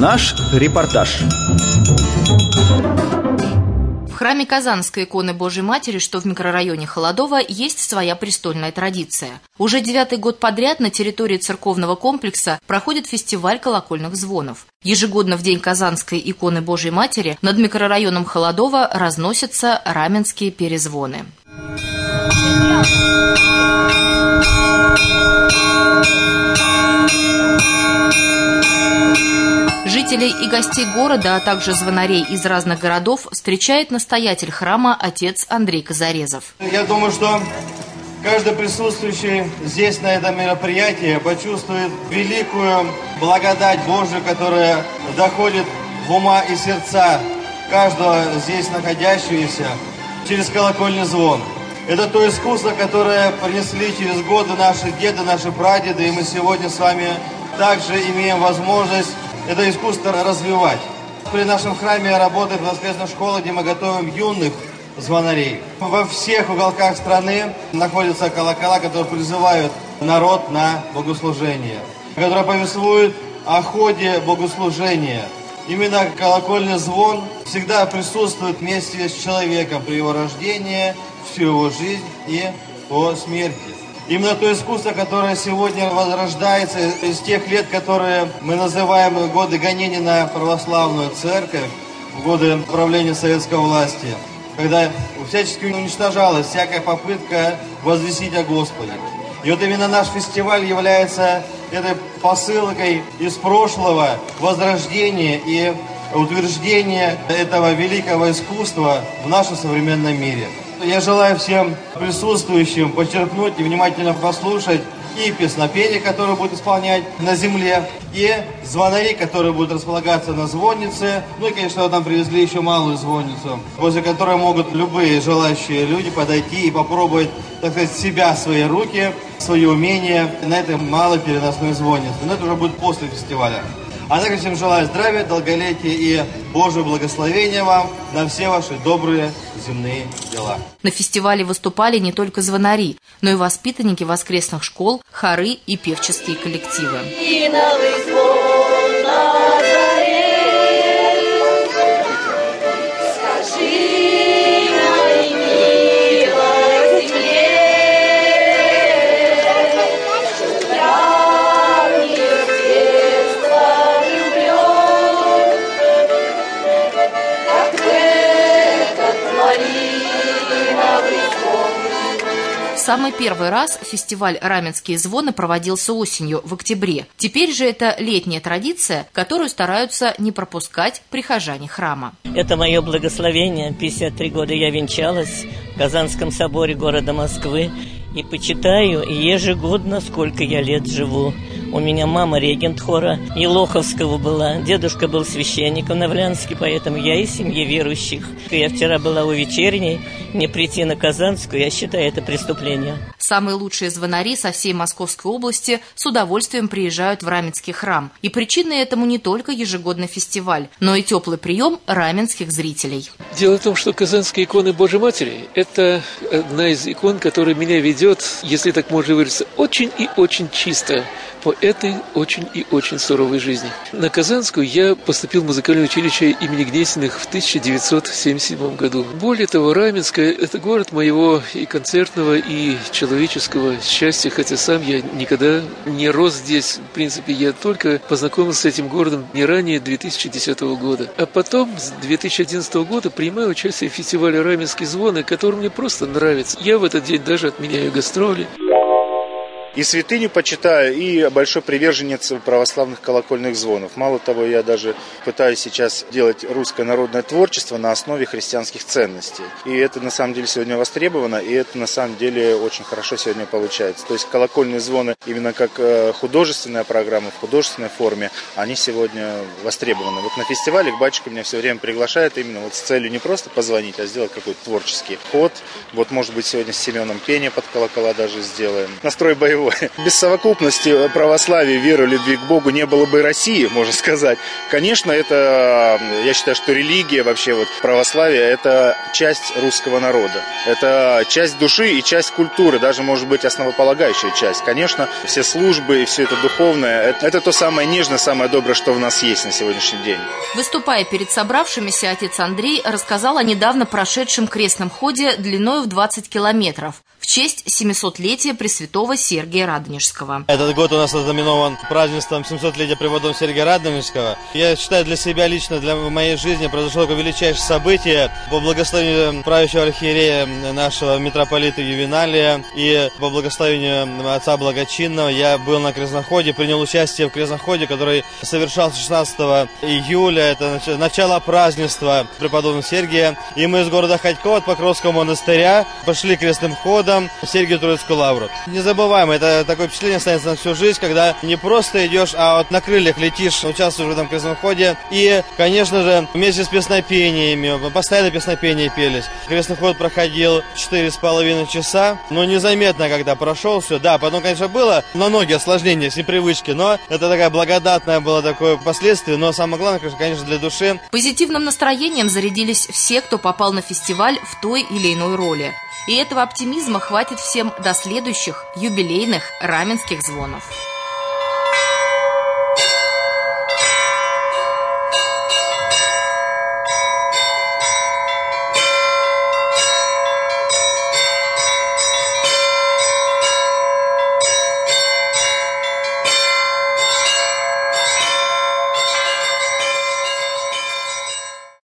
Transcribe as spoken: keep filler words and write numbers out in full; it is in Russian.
Наш репортаж. В храме Казанской иконы Божией Матери, что в микрорайоне Холодово, есть своя престольная традиция. Уже девятый год подряд на территории церковного комплекса проходит фестиваль колокольных звонов. Ежегодно в день Казанской иконы Божией Матери над микрорайоном Холодово разносятся раменские перезвоны. Жителей и гостей города, а также звонарей из разных городов встречает настоятель храма отец Андрей Казарезов. Я думаю, что каждый присутствующий здесь на этом мероприятии почувствует великую благодать Божию, которая доходит в ума и сердца каждого здесь находящегося через колокольный звон. Это то искусство, которое принесли через годы наши деды, наши прадеды, и мы сегодня с вами также имеем возможность это искусство развивать. При нашем храме работает воскресная школа, где мы готовим юных звонарей. Во всех уголках страны находятся колокола, которые призывают народ на богослужение, которые повествуют о ходе богослужения. Именно колокольный звон всегда присутствует вместе с человеком при его рождении, всю его жизнь и по смерти. Именно то искусство, которое сегодня возрождается из тех лет, которые мы называем годы гонения на православную церковь, годы правления советской власти, когда всячески уничтожалась всякая попытка возвестить о Господе. И вот именно наш фестиваль является этой посылкой из прошлого, возрождения и утверждения этого великого искусства в нашем современном мире. Я желаю всем присутствующим подчеркнуть и внимательно послушать и песнопение, которое будет исполнять на земле, и звонари, которые будут располагаться на звоннице. Ну и, конечно, вот нам привезли еще малую звонницу, возле которой могут любые желающие люди подойти и попробовать, так сказать, себя, свои руки, свои умения на этой малой переносной звоннице. Но это уже будет после фестиваля. А также всем желаю здравия, долголетия и Божьего благословения вам на все ваши добрые земные дела. На фестивале выступали не только звонари, но и воспитанники воскресных школ, хоры и певческие коллективы. Самый первый раз фестиваль «Раменские звоны» проводился осенью, в октябре. Теперь же это летняя традиция, которую стараются не пропускать прихожане храма. Это мое благословение. пятьдесят три года я венчалась в Казанском соборе города Москвы. И почитаю ежегодно, сколько я лет живу. У меня мама регент хора Елоховского была, дедушка был священником Навлянский, поэтому я из семьи верующих. Я вчера была у вечерней, не прийти на Казанскую, я считаю, это преступление. Самые лучшие звонари со всей Московской области с удовольствием приезжают в Раменский храм. И причиной этому не только ежегодный фестиваль, но и теплый прием раменских зрителей. Дело в том, что Казанская икона Божией Матери – это одна из икон, которая меня ведет, если так можно выразиться, очень и очень чисто по этой очень и очень суровой жизни. На Казанскую я поступил в музыкальное училище имени Гнесиных в тысяча девятьсот семьдесят седьмом году. Более того, Раменское – это город моего и концертного, и человеческого счастья, хотя сам я никогда не рос здесь. В принципе, я только познакомился с этим городом не ранее две тысячи десятого года. А потом, с две тысячи одиннадцатого года, принимаю участие в фестивале «Раменские звоны», который мне просто нравится. Я в этот день даже отменяю гастроли. И святыню почитаю, и большой приверженец православных колокольных звонов. Мало того, я даже пытаюсь сейчас делать русское народное творчество на основе христианских ценностей. И это на самом деле сегодня востребовано, и это на самом деле очень хорошо сегодня получается. То есть колокольные звоны именно как художественная программа, в художественной форме, они сегодня востребованы. Вот на фестивале батюшка меня все время приглашает именно вот с целью не просто позвонить, а сделать какой-то творческий ход. Вот может быть сегодня с Семеном пение под колокола даже сделаем. Настрой боевой. мировое. Без совокупности православия, веры, любви к Богу не было бы России, можно сказать. Конечно, это, я считаю, что религия, вообще вот православие, это часть русского народа. Это часть души и часть культуры, даже, может быть, основополагающая часть. Конечно, все службы и все это духовное, это, это то самое нежное, самое доброе, что в нас есть на сегодняшний день. Выступая перед собравшимися, отец Андрей рассказал о недавно прошедшем крестном ходе длиной в двадцать километров в честь семисотлетия Пресвятого Сергия Радонежского. Этот год у нас ознаменован празднеством семисотлетия преподобного Сергия Радонежского. Я считаю, для себя лично, для моей жизни произошло такое величайшее событие. По благословению правящего архиерея нашего митрополита Ювеналия и по благословению отца Благочинного я был на крестном ходе, принял участие в крестном ходе, который совершался шестнадцатого июля. Это начало празднества преподобного Сергия. И мы из города Ходько от Покровского монастыря пошли крестным ходом в Сергию Троицкую лавру. Незабываемо, это такое впечатление останется на всю жизнь, когда не просто идешь, а вот на крыльях летишь, участвуешь в этом крестном ходе. И, конечно же, вместе с песнопениями, постоянно песнопения пелись. Крестный ход проходил четыре с половиной часа, но незаметно, когда прошел все. Да, потом, конечно, было на ноги осложнения, с непривычки, но это такая благодатное было такое последствие, но самое главное, конечно, для души. Позитивным настроением зарядились все, кто попал на фестиваль в той или иной роли. И этого оптимизма хватит всем до следующих юбилейных раменских звонов.